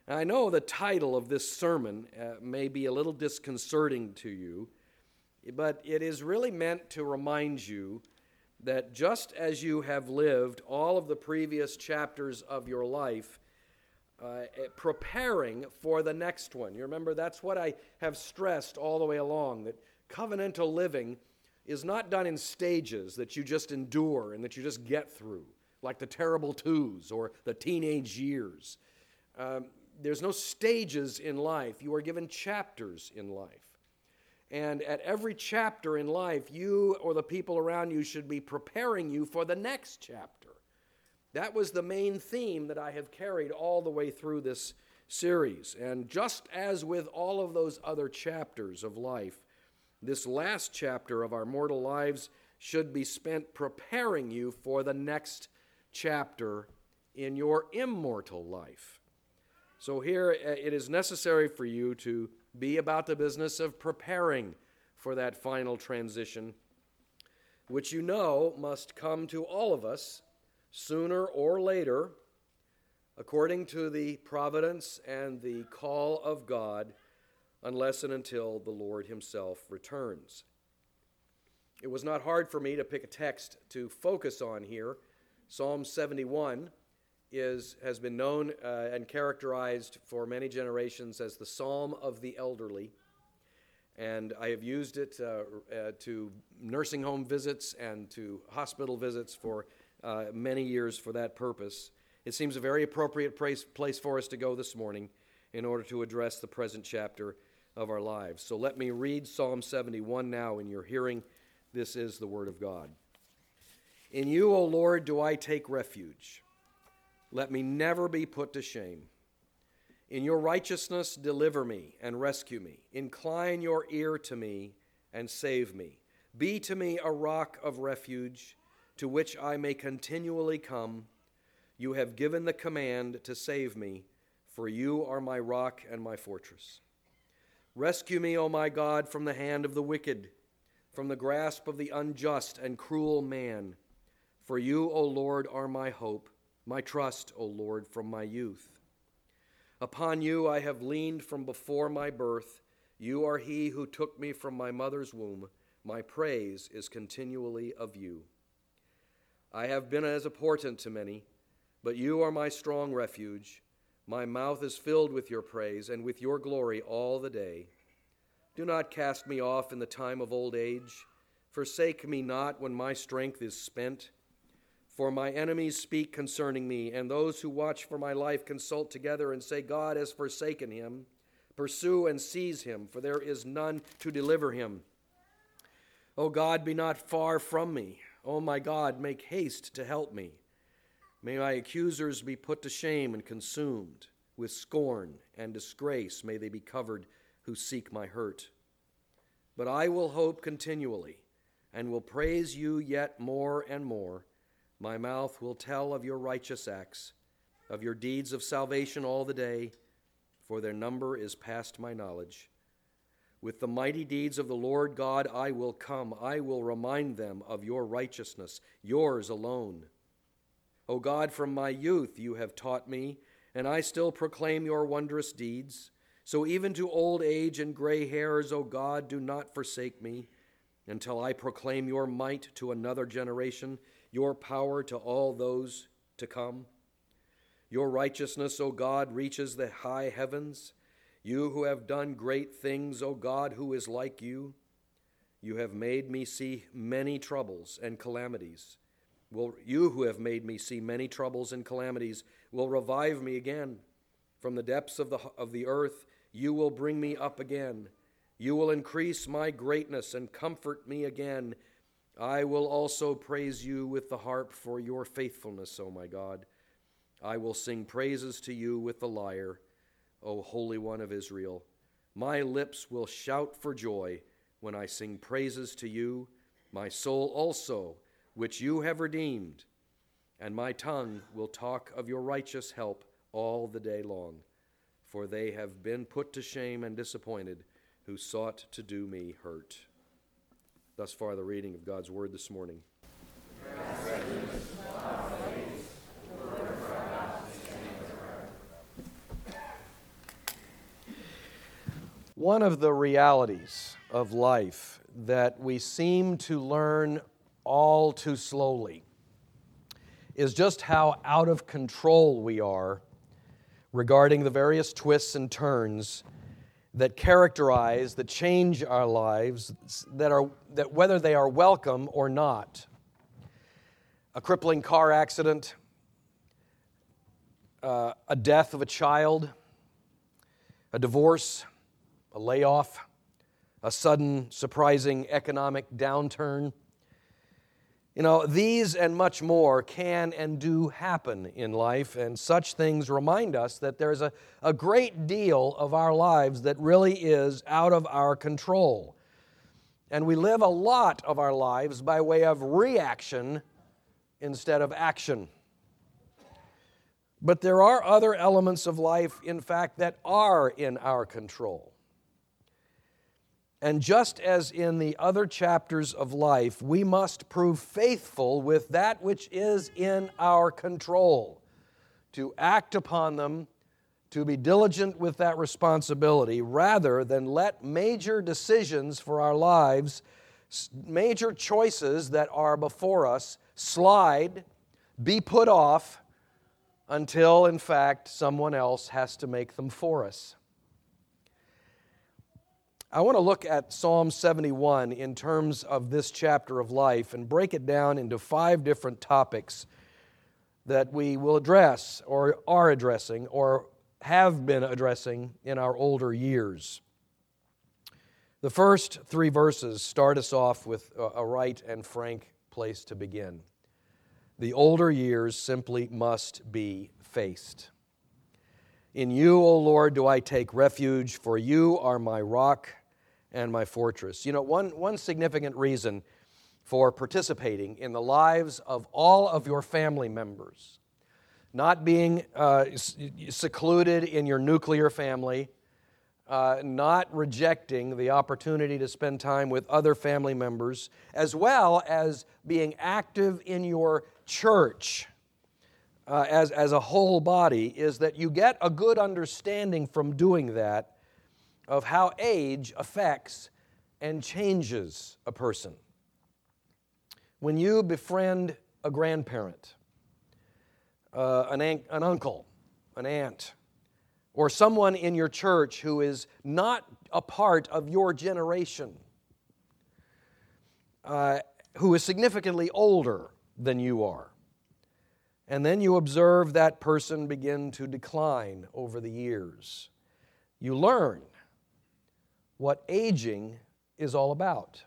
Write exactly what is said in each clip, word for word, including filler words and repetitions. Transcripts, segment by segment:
I know the title of this sermon uh, may be a little disconcerting to you, but it is really meant to remind you that just as you have lived all of the previous chapters of your life uh, preparing for the next one. You remember, that's what I have stressed all the way along, that covenantal living is not done in stages that you just endure and that you just get through, like the terrible twos or the teenage years. Um, there's no stages in life. You are given chapters in life. And at every chapter in life, you or the people around you should be preparing you for the next chapter. That was the main theme that I have carried all the way through this series. And just as with all of those other chapters of life, this last chapter of our mortal lives should be spent preparing you for the next chapter in your immortal life. So here it is necessary for you to be about the business of preparing for that final transition, which you know must come to all of us sooner or later, according to the providence and the call of God, unless and until the Lord himself returns. It was not hard for me to pick a text to focus on here. Psalm seventy-one is has been known uh, and characterized for many generations as the Psalm of the elderly. And I have used it uh, uh, to nursing home visits and to hospital visits for uh, many years for that purpose. It seems a very appropriate place, place for us to go this morning in order to address the present chapter of our lives. So let me read Psalm seventy-one now in your hearing. This is the word of God. In you, O Lord, do I take refuge. Let me never be put to shame. In your righteousness, deliver me and rescue me. Incline your ear to me and save me. Be to me a rock of refuge to which I may continually come. You have given the command to save me, for you are my rock and my fortress. Rescue me, O my God, from the hand of the wicked, from the grasp of the unjust and cruel man. For you, O Lord, are my hope, my trust, O Lord, from my youth. Upon you I have leaned from before my birth. You are he who took me from my mother's womb. My praise is continually of you. I have been as a portent to many, but you are my strong refuge. My mouth is filled with your praise and with your glory all the day. Do not cast me off in the time of old age. Forsake me not when my strength is spent. For my enemies speak concerning me, and those who watch for my life consult together and say, God has forsaken him. Pursue and seize him, for there is none to deliver him. O God, be not far from me. O my God, make haste to help me. May my accusers be put to shame and consumed. With scorn and disgrace may they be covered who seek my hurt. But I will hope continually, and will praise you yet more and more. My mouth will tell of your righteous acts, of your deeds of salvation all the day, for their number is past my knowledge. With the mighty deeds of the Lord God I will come. I will remind them of your righteousness, yours alone. O God, from my youth you have taught me, and I still proclaim your wondrous deeds. So even to old age and gray hairs, O God, do not forsake me, until I proclaim your might to another generation, your power to all those to come. Your righteousness, O God, reaches the high heavens. You who have done great things, O God, who is like you? You have made me see many troubles and calamities. Will you who have made me see many troubles and calamities will revive me again. From the depths of the, of the earth, you will bring me up again. You will increase my greatness and comfort me again. I will also praise you with the harp for your faithfulness, O my God. I will sing praises to you with the lyre, O Holy One of Israel. My lips will shout for joy when I sing praises to you, my soul also, which you have redeemed. And my tongue will talk of your righteous help all the day long, for they have been put to shame and disappointed who sought to do me hurt. Thus far, the reading of God's word this morning. One of the realities of life that we seem to learn all too slowly is just how out of control we are regarding the various twists and turns that characterize, that change our lives, that are that whether they are welcome or not. A crippling car accident, uh, a death of a child, a divorce, a layoff, a sudden, surprising economic downturn. You know, these and much more can and do happen in life, and such things remind us that there's a, a great deal of our lives that really is out of our control. And we live a lot of our lives by way of reaction instead of action. But there are other elements of life, in fact, that are in our control. And just as in the other chapters of life, we must prove faithful with that which is in our control, to act upon them, to be diligent with that responsibility, rather than let major decisions for our lives, major choices that are before us, slide, be put off, until, in fact, someone else has to make them for us. I want to look at Psalm seventy-one in terms of this chapter of life and break it down into five different topics that we will address or are addressing or have been addressing in our older years. The first three verses start us off with a right and frank place to begin. The older years simply must be faced. In you, O Lord, do I take refuge, for you are my rock and my fortress. You know, one, one significant reason for participating in the lives of all of your family members, not being uh, secluded in your nuclear family, uh, not rejecting the opportunity to spend time with other family members, as well as being active in your church uh, as, as a whole body, is that you get a good understanding from doing that of how age affects and changes a person. When you befriend a grandparent, uh, an, an, an uncle, an aunt, or someone in your church who is not a part of your generation, uh, who is significantly older than you are, and then you observe that person begin to decline over the years, you learn what aging is all about.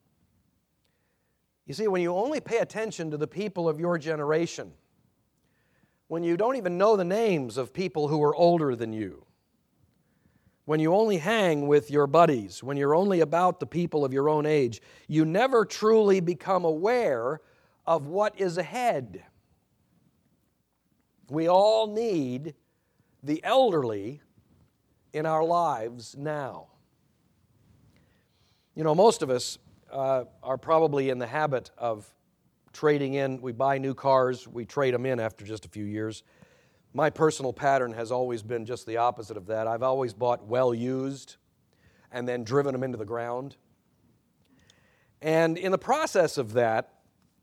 You see, when you only pay attention to the people of your generation, when you don't even know the names of people who are older than you, when you only hang with your buddies, when you're only about the people of your own age, you never truly become aware of what is ahead. We all need the elderly in our lives now. You know, most of us uh, are probably in the habit of trading in. We buy new cars, we trade them in after just a few years. My personal pattern has always been just the opposite of that. I've always bought well-used and then driven them into the ground. And in the process of that,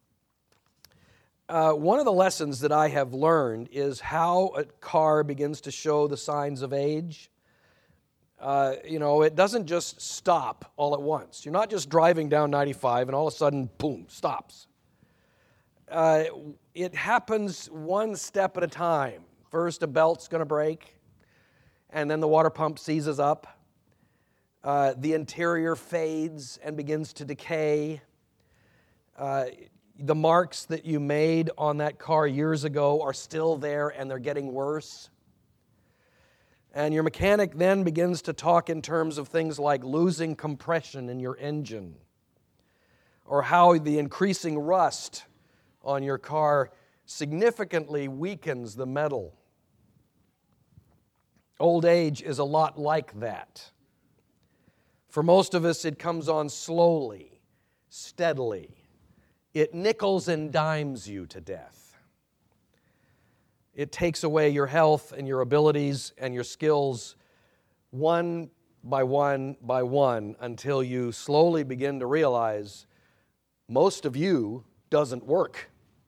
uh, one of the lessons that I have learned is how a car begins to show the signs of age. Uh, you know, it doesn't just stop all at once. You're not just driving down ninety-five and all of a sudden, boom, stops. Uh, it happens one step at a time. First, a belt's going to break, and then the water pump seizes up. Uh, the interior fades and begins to decay. Uh, the marks that you made on that car years ago are still there, and they're getting worse. And your mechanic then begins to talk in terms of things like losing compression in your engine, or how the increasing rust on your car significantly weakens the metal. Old age is a lot like that. For most of us, it comes on slowly, steadily. It nickels and dimes you to death. It takes away your health and your abilities and your skills one by one by one until you slowly begin to realize most of you doesn't work.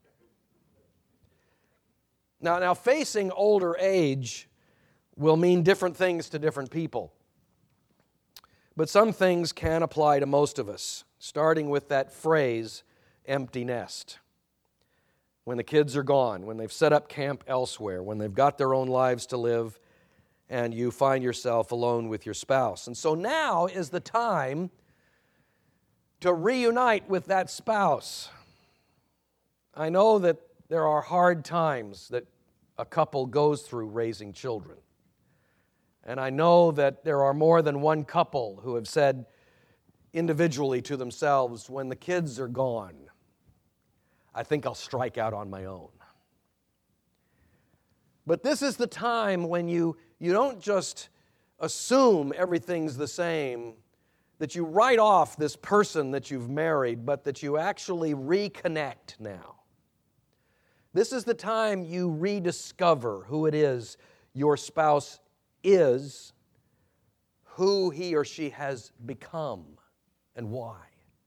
Now, now facing older age will mean different things to different people. But some things can apply to most of us, starting with that phrase, empty nest. When the kids are gone, when they've set up camp elsewhere, when they've got their own lives to live, and you find yourself alone with your spouse. And so now is the time to reunite with that spouse. I know that there are hard times that a couple goes through raising children. And I know that there are more than one couple who have said individually to themselves, when the kids are gone, I think I'll strike out on my own. But this is the time when you, you don't just assume everything's the same, that you write off this person that you've married, but that you actually reconnect now. This is the time you rediscover who it is your spouse is, who he or she has become, and why.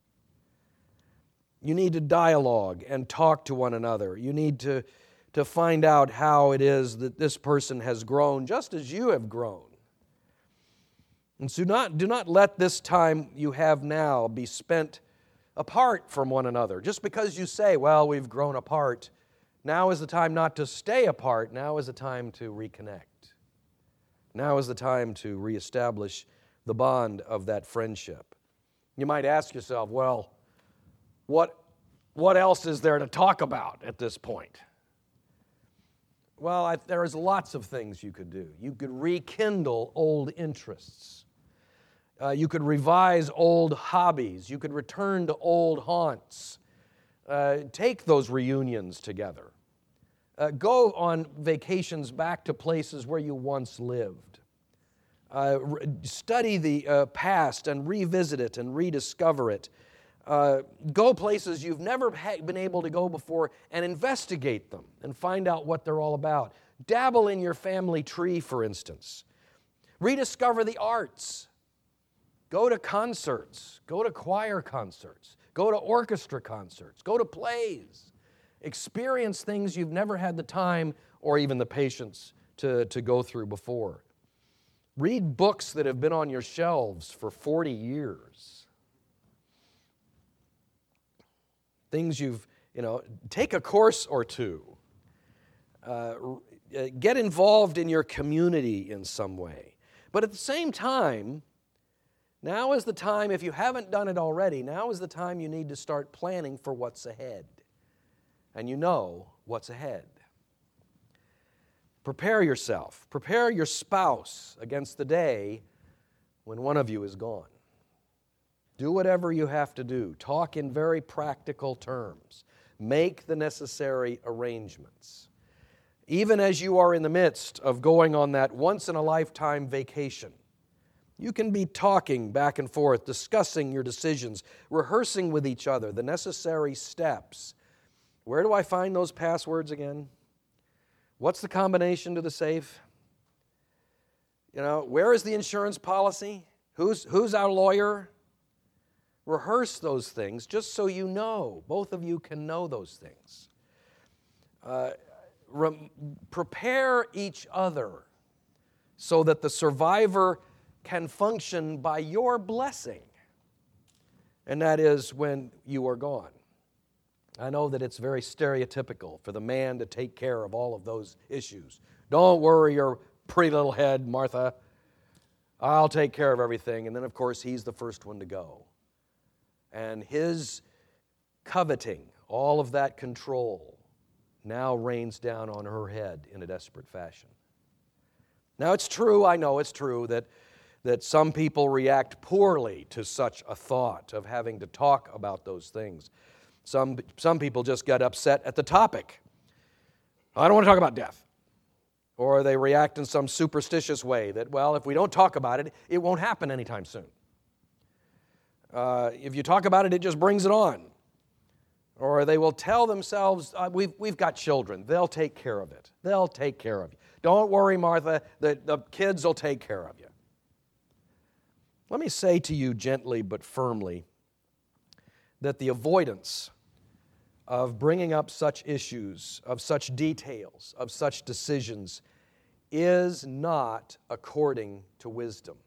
You need to dialogue and talk to one another. You need to, to find out how it is that this person has grown just as you have grown. And so not, do not let this time you have now be spent apart from one another. Just because you say, well, we've grown apart, now is the time not to stay apart. Now is the time to reconnect. Now is the time to reestablish the bond of that friendship. You might ask yourself, well, what, what else is there to talk about at this point? Well, I, there is lots of things you could do. You could rekindle old interests. Uh, you could revise old hobbies. You could return to old haunts. Uh, take those reunions together. Uh, go on vacations back to places where you once lived. Uh, re- study the uh, past and revisit it and rediscover it. Uh, go places you've never ha- been able to go before and investigate them and find out what they're all about. Dabble in your family tree, for instance. Rediscover the arts. Go to concerts. Go to choir concerts. Go to orchestra concerts. Go to plays. Experience things you've never had the time or even the patience to, to go through before. Read books that have been on your shelves for forty years. Things you've, you know, take a course or two. Uh, get involved in your community in some way. But at the same time, now is the time, if you haven't done it already, now is the time you need to start planning for what's ahead. And you know what's ahead. Prepare yourself. Prepare your spouse against the day when one of you is gone. Do whatever you have to do. Talk in very practical terms. Make the necessary arrangements. Even as you are in the midst of going on that once-in-a-lifetime vacation, you can be talking back and forth, discussing your decisions, rehearsing with each other the necessary steps. Where do I find those passwords again? What's the combination to the safe? You know, where is the insurance policy? Who's, who's our lawyer? Rehearse those things just so you know. Both of you can know those things. Uh, re- prepare each other so that the survivor can function by your blessing. And that is when you are gone. I know that it's very stereotypical for the man to take care of all of those issues. Don't worry your pretty little head, Martha. I'll take care of everything. And then, of course, he's the first one to go. And his coveting, all of that control, now rains down on her head in a desperate fashion. Now, it's true, I know it's true, that, that some people react poorly to such a thought of having to talk about those things. Some, some people just get upset at the topic. I don't want to talk about death. Or they react in some superstitious way that, well, if we don't talk about it, it won't happen anytime soon. Uh, if you talk about it, it just brings it on. Or they will tell themselves, uh, we've, we've got children. They'll take care of it. They'll take care of you. Don't worry, Martha. The, the kids will take care of you. Let me say to you gently but firmly that the avoidance of bringing up such issues, of such details, of such decisions, is not according to wisdom.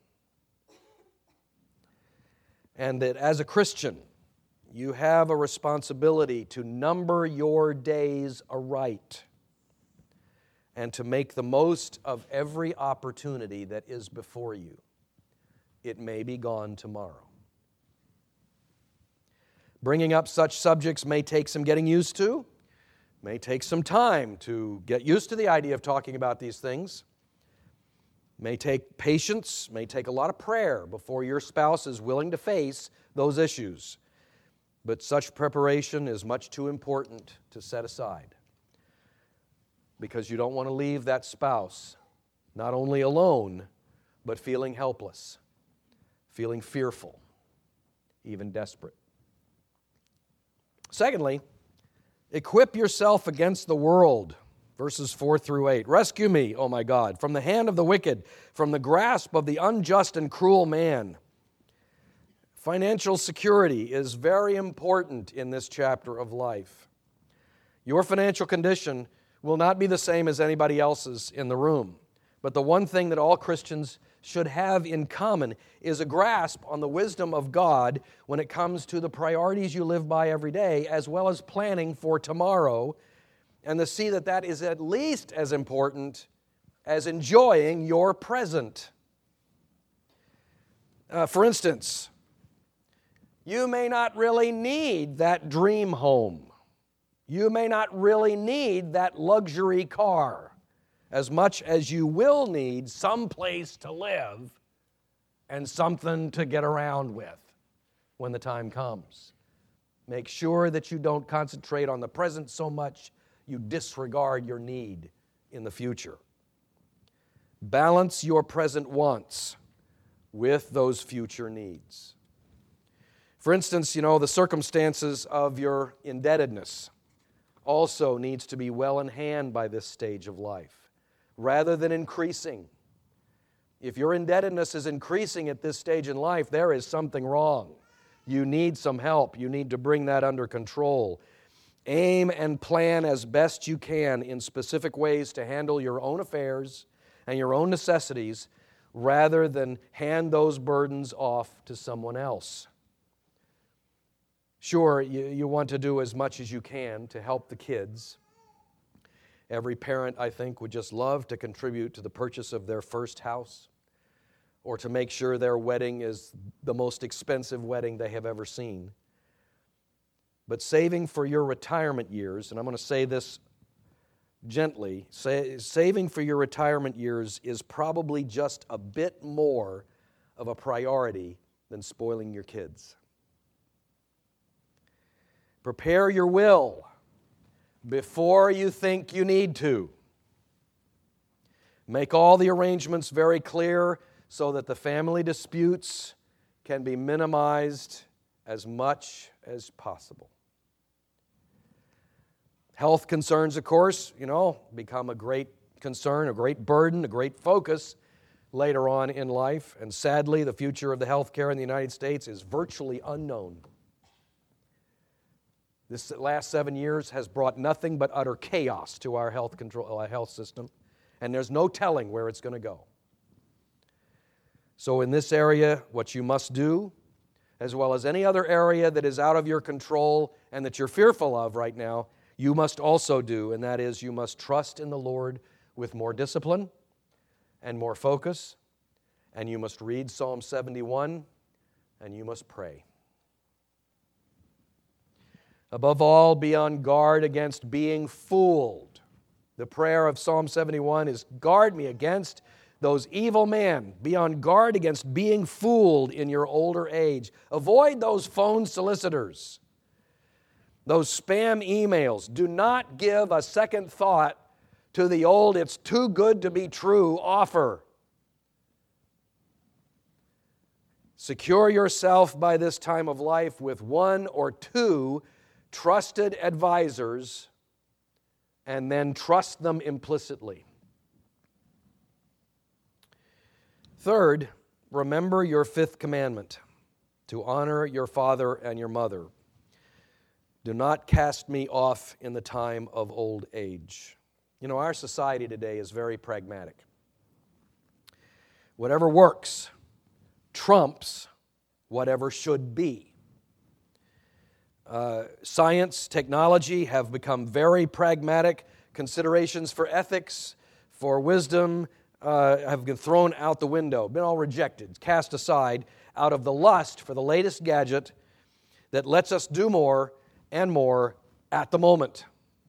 And that as a Christian, you have a responsibility to number your days aright and to make the most of every opportunity that is before you. It may be gone tomorrow. Bringing up such subjects may take some getting used to, may take some time to get used to the idea of talking about these things, may take patience, may take a lot of prayer before your spouse is willing to face those issues. But such preparation is much too important to set aside, because you don't want to leave that spouse not only alone, but feeling helpless, feeling fearful, even desperate. Secondly, equip yourself against the world. Verses four through eight. Rescue me, O my God, from the hand of the wicked, from the grasp of the unjust and cruel man. Financial security is very important in this chapter of life. Your financial condition will not be the same as anybody else's in the room. But the one thing that all Christians should have in common is a grasp on the wisdom of God when it comes to the priorities you live by every day, as well as planning for tomorrow, and to see that that is at least as important as enjoying your present. Uh, for instance, you may not really need that dream home. You may not really need that luxury car as much as you will need some place to live and something to get around with when the time comes. Make sure that you don't concentrate on the present so much you disregard your need in the future. Balance your present wants with those future needs. For instance, you know, the circumstances of your indebtedness also needs to be well in hand by this stage of life, rather than increasing. If your indebtedness is increasing at this stage in life, there is something wrong. You need some help. You need to bring that under control. Aim and plan as best you can in specific ways to handle your own affairs and your own necessities, rather than hand those burdens off to someone else. Sure, you, you want to do as much as you can to help the kids. Every parent, I think, would just love to contribute to the purchase of their first house, or to make sure their wedding is the most expensive wedding they have ever seen. But saving for your retirement years, and I'm going to say this gently, say, saving for your retirement years is probably just a bit more of a priority than spoiling your kids. Prepare your will before you think you need to. Make all the arrangements very clear so that the family disputes can be minimized as much as possible. Health concerns, of course, you know, become a great concern, a great burden, a great focus later on in life. And sadly, the future of the health care in the United States is virtually unknown. This last seven years has brought nothing but utter chaos to our health control, our health system, and there's no telling where it's going to go. So in this area, what you must do, as well as any other area that is out of your control and that you're fearful of right now, you must also do, and that is you must trust in the Lord with more discipline and more focus, and you must read Psalm seventy-one, and you must pray. Above all, be on guard against being fooled. The prayer of Psalm seventy-one is, guard me against those evil men. Be on guard against being fooled in your older age. Avoid those phone solicitors, those spam emails. Do not give a second thought to the old, it's too good to be true offer. Secure yourself by this time of life with one or two trusted advisors, and then trust them implicitly. Third, remember your fifth commandment, to honor your father and your mother. Do not cast me off in the time of old age. You know, our society today is very pragmatic. Whatever works trumps whatever should be. Uh, science, technology have become very pragmatic. Considerations for ethics, for wisdom, uh, have been thrown out the window, been all rejected, cast aside out of the lust for the latest gadget that lets us do more and more at the moment.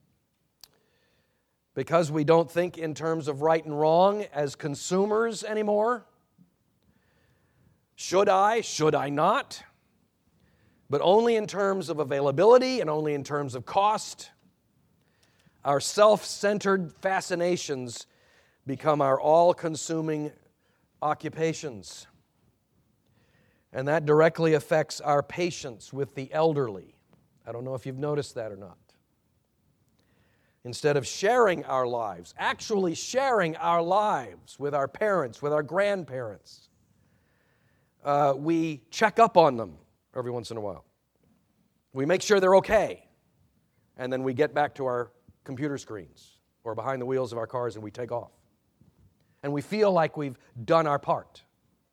Because we don't think in terms of right and wrong as consumers anymore. Should I? Should I not? But only in terms of availability and only in terms of cost. Our self-centered fascinations become our all-consuming occupations. And that directly affects our patience with the elderly. I don't know if you've noticed that or not. Instead of sharing our lives, actually sharing our lives with our parents, with our grandparents, uh, we check up on them every once in a while. We make sure they're okay, and then we get back to our computer screens or behind the wheels of our cars and we take off. And we feel like we've done our part.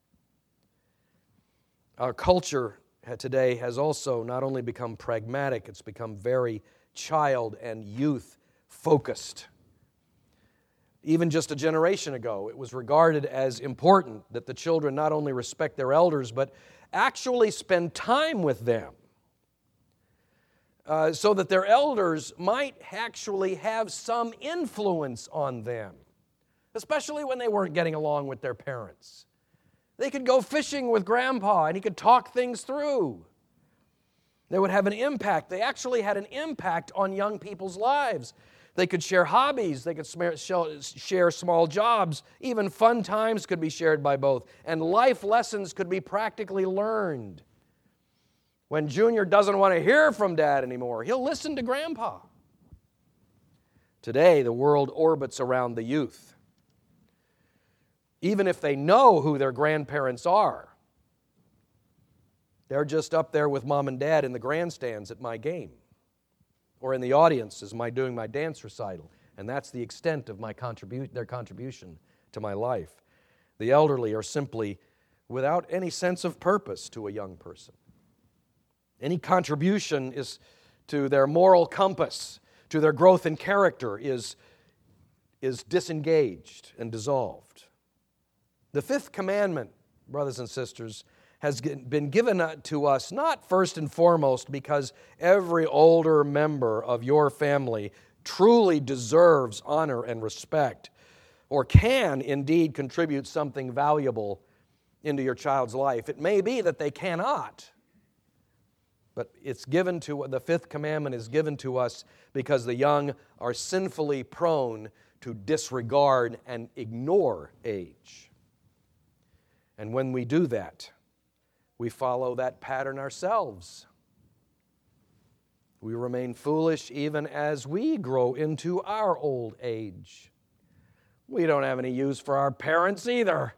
Our culture today has also not only become pragmatic, it's become very child and youth focused. Even just a generation ago, it was regarded as important that the children not only respect their elders, but actually spend time with them uh, so that their elders might actually have some influence on them, especially when they weren't getting along with their parents. They could go fishing with Grandpa and he could talk things through. They would have an impact. They actually had an impact on young people's lives. They could share hobbies. They could share small jobs. Even fun times could be shared by both. And life lessons could be practically learned. When Junior doesn't want to hear from Dad anymore, he'll listen to Grandpa. Today, the world orbits around the youth. Even if they know who their grandparents are, they're just up there with Mom and Dad in the grandstands at my game, or in the audience as my doing my dance recital, and that's the extent of my contribu- their contribution to my life. The elderly are simply without any sense of purpose to a young person. Any contribution is to their moral compass, to their growth in character, is, is disengaged and dissolved. The fifth commandment, brothers and sisters, has been given to us not first and foremost because every older member of your family truly deserves honor and respect, or can indeed contribute something valuable into your child's life. It may be that they cannot, but it's given to, the fifth commandment is given to us because the young are sinfully prone to disregard and ignore age. And when we do that, we follow that pattern ourselves. We remain foolish even as we grow into our old age. We don't have any use for our parents either.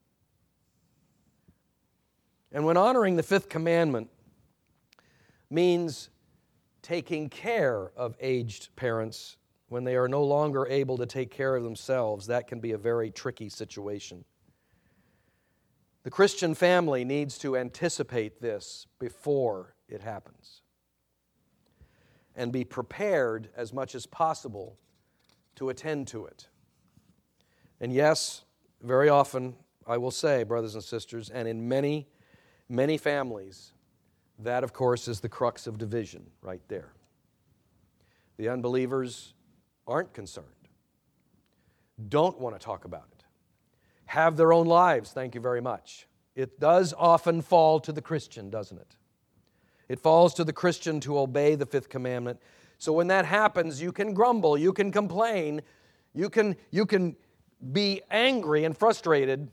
And when honoring the fifth commandment means taking care of aged parents when they are no longer able to take care of themselves, that can be a very tricky situation. The Christian family needs to anticipate this before it happens and be prepared as much as possible to attend to it. And yes, very often, I will say, brothers and sisters, and in many, many families, that, of course, is the crux of division right there. The unbelievers aren't concerned, don't want to talk about it, have their own lives, thank you very much. It does often fall to the Christian, doesn't it? It falls to the Christian to obey the fifth commandment. So when that happens, you can grumble, you can complain, you can, you can be angry and frustrated,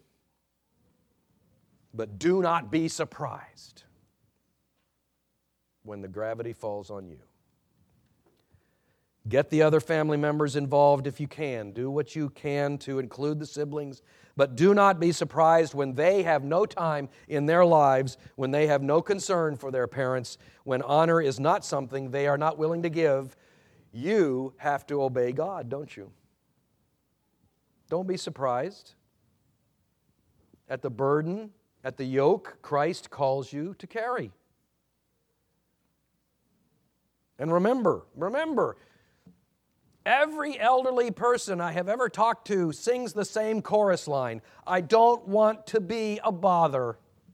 but do not be surprised when the gravity falls on you. Get the other family members involved if you can. Do what you can to include the siblings. But do not be surprised when they have no time in their lives, when they have no concern for their parents, when honor is not something they are not willing to give. You have to obey God, don't you? Don't be surprised at the burden, at the yoke Christ calls you to carry. And remember, remember, every elderly person I have ever talked to sings the same chorus line. I don't want to be a bother.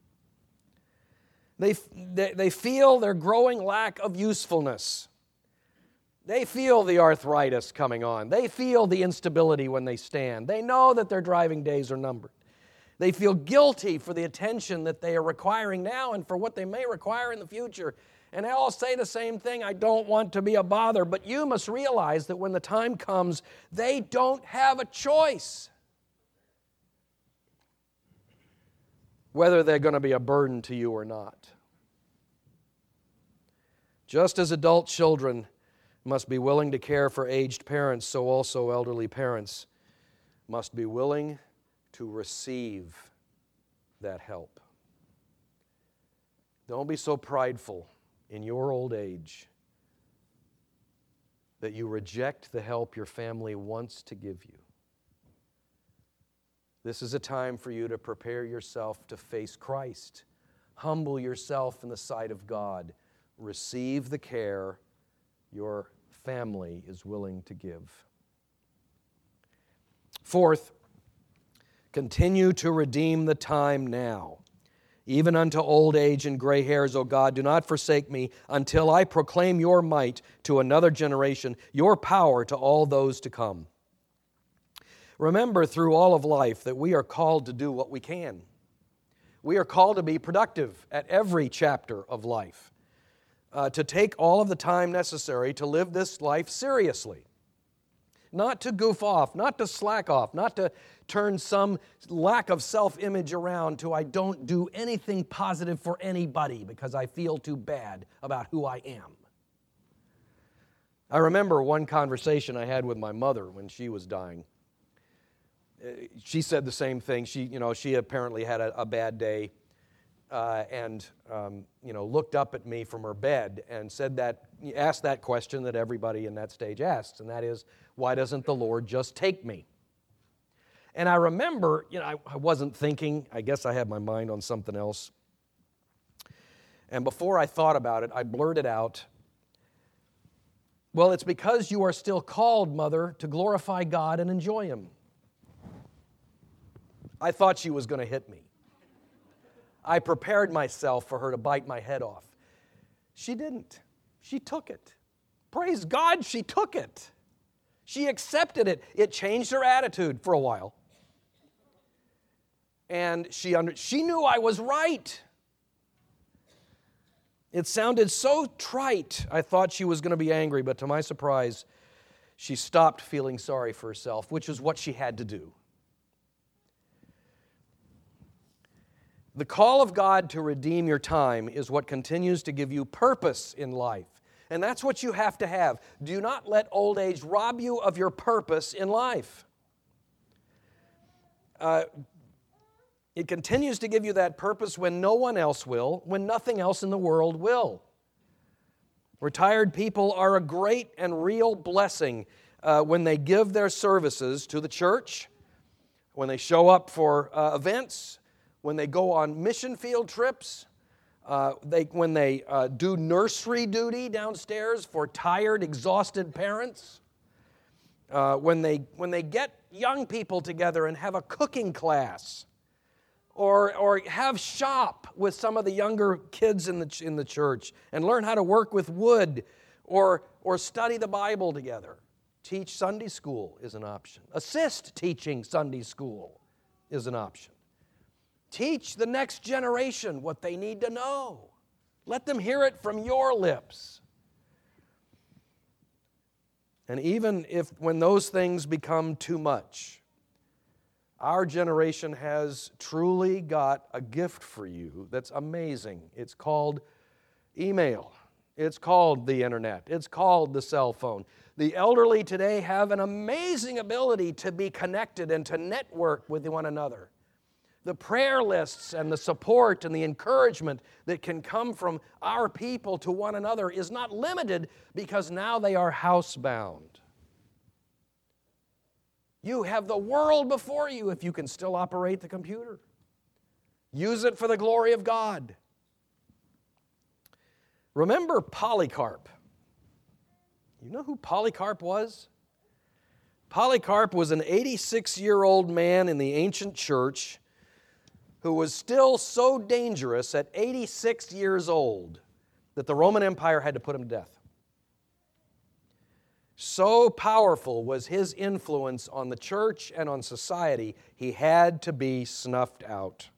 They, they, they feel their growing lack of usefulness. They feel the arthritis coming on. They feel the instability when they stand. They know that their driving days are numbered. They feel guilty for the attention that they are requiring now and for what they may require in the future. And they all say the same thing, I don't want to be a bother. But you must realize that when the time comes, they don't have a choice whether they're going to be a burden to you or not. Just as adult children must be willing to care for aged parents, so also elderly parents must be willing to receive that help. Don't be so prideful in your old age that you reject the help your family wants to give you. This is a time for you to prepare yourself to face Christ. Humble yourself in the sight of God. Receive the care your family is willing to give. Fourth, continue to redeem the time now. Even unto old age and gray hairs, O God, do not forsake me until I proclaim your might to another generation, your power to all those to come. Remember through all of life that we are called to do what we can. We are called to be productive at every chapter of life, uh, to take all of the time necessary to live this life seriously. Not to goof off, not to slack off, not to turn some lack of self-image around to I don't do anything positive for anybody because I feel too bad about who I am. I remember one conversation I had with my mother when she was dying. She said the same thing. She, you know, she apparently had a, a bad day uh, and, um, you know, looked up at me from her bed and said that, asked that question that everybody in that stage asks, and that is, why doesn't the Lord just take me? And I remember, you know, I, I wasn't thinking. I guess I had my mind on something else. And before I thought about it, I blurted out, well, it's because you are still called, Mother, to glorify God and enjoy Him. I thought she was going to hit me. I prepared myself for her to bite my head off. She didn't. She took it. Praise God, she took it. She accepted it. It changed her attitude for a while. And she under, she knew I was right. It sounded so trite, I thought she was going to be angry, but to my surprise, she stopped feeling sorry for herself, which is what she had to do. The call of God to redeem your time is what continues to give you purpose in life. And that's what you have to have. Do not let old age rob you of your purpose in life. Uh, it continues to give you that purpose when no one else will, when nothing else in the world will. Retired people are a great and real blessing uh, when they give their services to the church, when they show up for uh, events, when they go on mission field trips, uh, they, when they uh, do nursery duty downstairs for tired, exhausted parents, uh, when they, when they get young people together and have a cooking class, or, or have shop with some of the younger kids in the, in the church and learn how to work with wood, or, or study the Bible together. Teach Sunday school is an option. Assist teaching Sunday school is an option. Teach the next generation what they need to know. Let them hear it from your lips. And even if when those things become too much, our generation has truly got a gift for you that's amazing. It's called email. It's called the internet. It's called the cell phone. The elderly today have an amazing ability to be connected and to network with one another. The prayer lists and the support and the encouragement that can come from our people to one another is not limited because now they are housebound. You have the world before you if you can still operate the computer. Use it for the glory of God. Remember Polycarp. You know who Polycarp was? Polycarp was an eighty-six-year-old man in the ancient church who was still so dangerous at eighty-six years old that the Roman Empire had to put him to death. So powerful was his influence on the church and on society, he had to be snuffed out.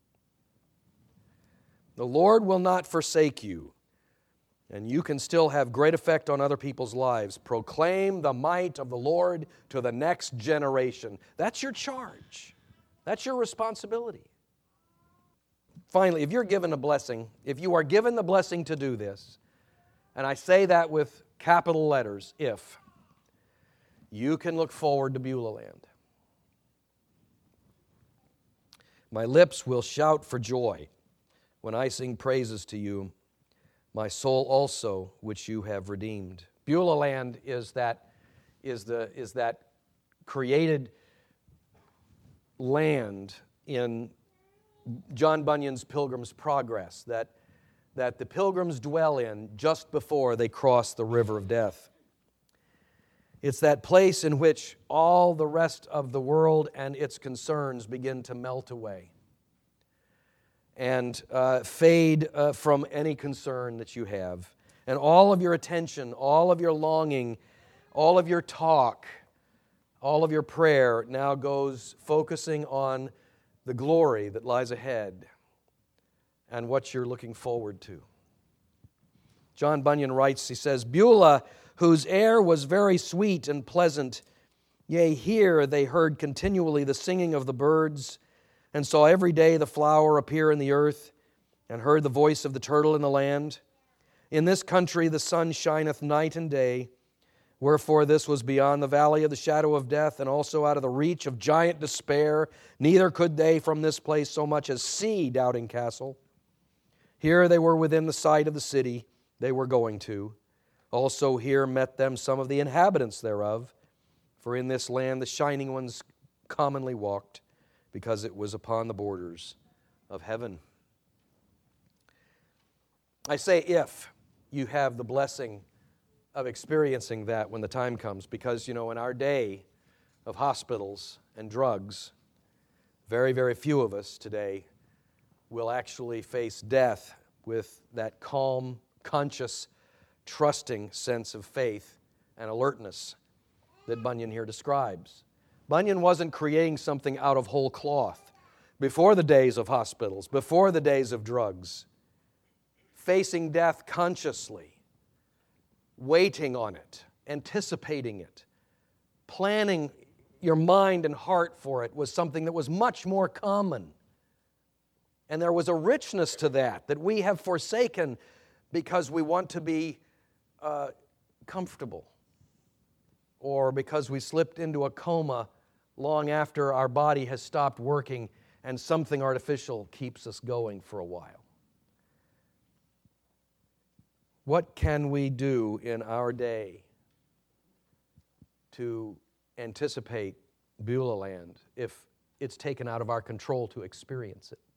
The Lord will not forsake you, and you can still have great effect on other people's lives. Proclaim the might of the Lord to the next generation. That's your charge. That's your responsibility. Finally, if you're given a blessing, if you are given the blessing to do this, and I say that with capital letters, if, you can look forward to Beulah Land. My lips will shout for joy when I sing praises to you, my soul also, which you have redeemed. Beulah Land is that, is the, is that created land in John Bunyan's Pilgrim's Progress that, that the pilgrims dwell in just before they cross the river of death. It's that place in which all the rest of the world and its concerns begin to melt away and uh, fade uh, from any concern that you have. And all of your attention, all of your longing, all of your talk, all of your prayer now goes focusing on the glory that lies ahead and what you're looking forward to. John Bunyan writes, he says, Beulah, whose air was very sweet and pleasant, yea, here they heard continually the singing of the birds, and saw every day the flower appear in the earth, and heard the voice of the turtle in the land. In this country the sun shineth night and day, wherefore this was beyond the valley of the shadow of death, and also out of the reach of giant despair. Neither could they from this place so much as see Doubting Castle. Here they were within the sight of the city they were going to. Also here met them some of the inhabitants thereof, for in this land the shining ones commonly walked, because it was upon the borders of heaven. I say if you have the blessing of experiencing that when the time comes, because, you know, in our day of hospitals and drugs, very, very few of us today will actually face death with that calm, conscious, trusting sense of faith and alertness that Bunyan here describes. Bunyan wasn't creating something out of whole cloth. Before the days of hospitals, before the days of drugs, facing death consciously, waiting on it, anticipating it, planning your mind and heart for it was something that was much more common. And there was a richness to that that we have forsaken because we want to be uh, comfortable, or because we slipped into a coma long after our body has stopped working and something artificial keeps us going for a while. What can we do in our day to anticipate Beulah Land if it's taken out of our control to experience it?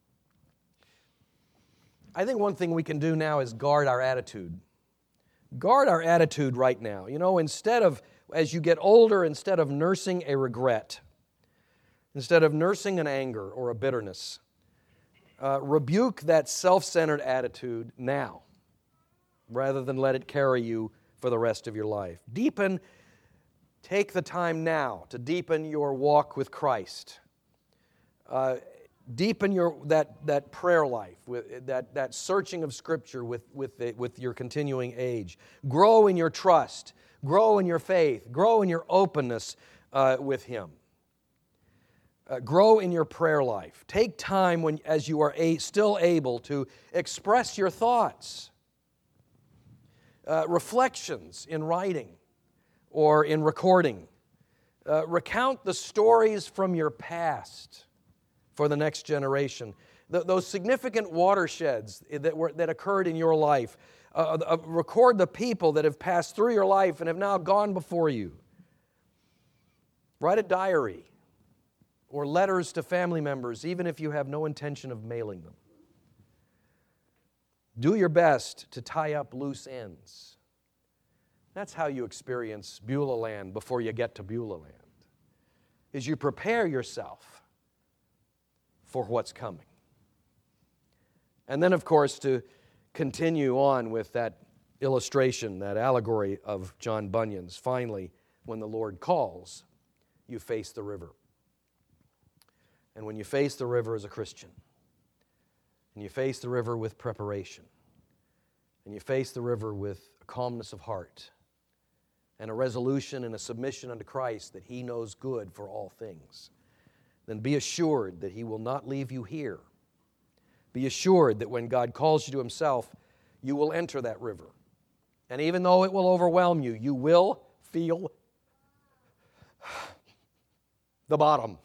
I think one thing we can do now is guard our attitude. Guard our attitude right now. You know, instead of, as you get older, instead of nursing a regret, instead of nursing an anger or a bitterness, uh, rebuke that self-centered attitude now, rather than let it carry you for the rest of your life. Deepen, take the time now to deepen your walk with Christ. Uh, deepen your that that prayer life, with that, that searching of Scripture with, with, the, with your continuing age. Grow in your trust. Grow in your faith. Grow in your openness uh, with Him. Uh, grow in your prayer life. Take time when, as you are a, still able to express your thoughts. Uh, reflections in writing. or in recording. Uh, recount the stories from your past for the next generation. Th- those significant watersheds that, were, that occurred in your life. Uh, uh, record the people that have passed through your life and have now gone before you. Write a diary or letters to family members, even if you have no intention of mailing them. Do your best to tie up loose ends. That's how you experience Beulah land before you get to Beulah land, is you prepare yourself for what's coming. And then, of course, to continue on with that illustration, that allegory of John Bunyan's, finally, when the Lord calls, you face the river. And when you face the river as a Christian, and you face the river with preparation, and you face the river with a calmness of heart, and a resolution and a submission unto Christ that He knows good for all things, then be assured that He will not leave you here. Be assured that when God calls you to Himself, you will enter that river. And even though it will overwhelm you, you will feel the bottom.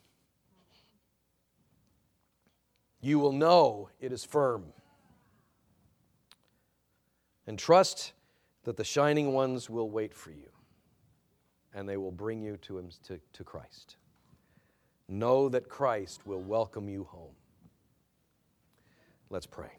You will know it is firm. And trust that the shining ones will wait for you, and they will bring you to, him, to, to Christ. Know that Christ will welcome you home. Let's pray.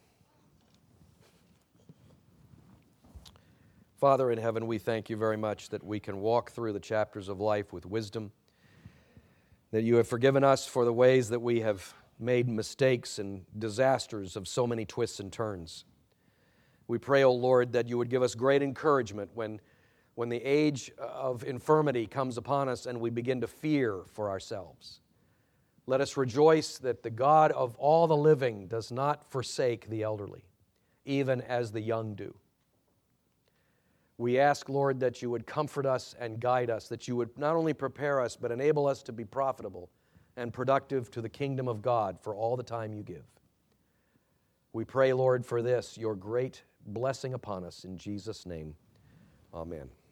Father in heaven, we thank you very much that we can walk through the chapters of life with wisdom, that you have forgiven us for the ways that we have made mistakes and disasters of so many twists and turns. We pray, O Lord, that you would give us great encouragement when, when the age of infirmity comes upon us and we begin to fear for ourselves. Let us rejoice that the God of all the living does not forsake the elderly, even as the young do. We ask, Lord, that you would comfort us and guide us, that you would not only prepare us, but enable us to be profitable and productive to the kingdom of God for all the time you give. We pray, Lord, for this, your great blessing upon us. In Jesus' name, amen.